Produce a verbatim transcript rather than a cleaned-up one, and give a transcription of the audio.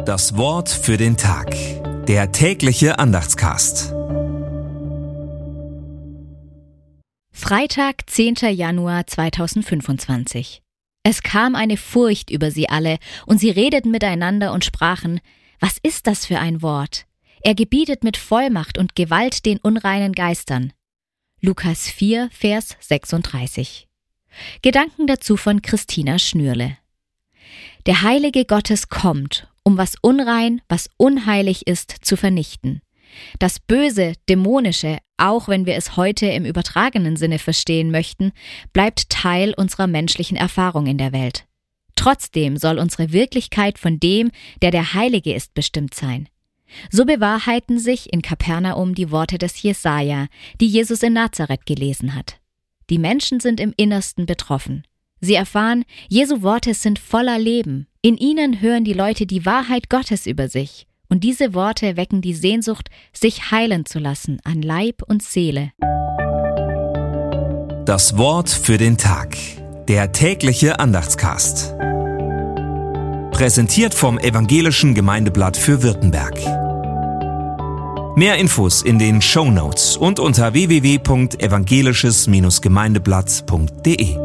Das Wort für den Tag. Der tägliche Andachtscast. Freitag, zehnter Januar zweitausendfünfundzwanzig. Es kam eine Furcht über sie alle, und sie redeten miteinander und sprachen: Was ist das für ein Wort? Er gebietet mit Vollmacht und Gewalt den unreinen Geistern. Lukas vier, Vers sechsunddreißig. Gedanken dazu von Christina Schnürle. Der Heilige Gottes kommt, um was unrein, was unheilig ist, zu vernichten. Das Böse, Dämonische, auch wenn wir es heute im übertragenen Sinne verstehen möchten, bleibt Teil unserer menschlichen Erfahrung in der Welt. Trotzdem soll unsere Wirklichkeit von dem, der der Heilige ist, bestimmt sein. So bewahrheiten sich in Kapernaum die Worte des Jesaja, die Jesus in Nazareth gelesen hat. Die Menschen sind im Innersten betroffen. Sie erfahren, Jesu Worte sind voller Leben. In ihnen hören die Leute die Wahrheit Gottes über sich. Und diese Worte wecken die Sehnsucht, sich heilen zu lassen an Leib und Seele. Das Wort für den Tag. Der tägliche Andachtscast. Präsentiert vom Evangelischen Gemeindeblatt für Württemberg. Mehr Infos in den Shownotes und unter w w w punkt evangelisches Gemeindeblatt punkt de.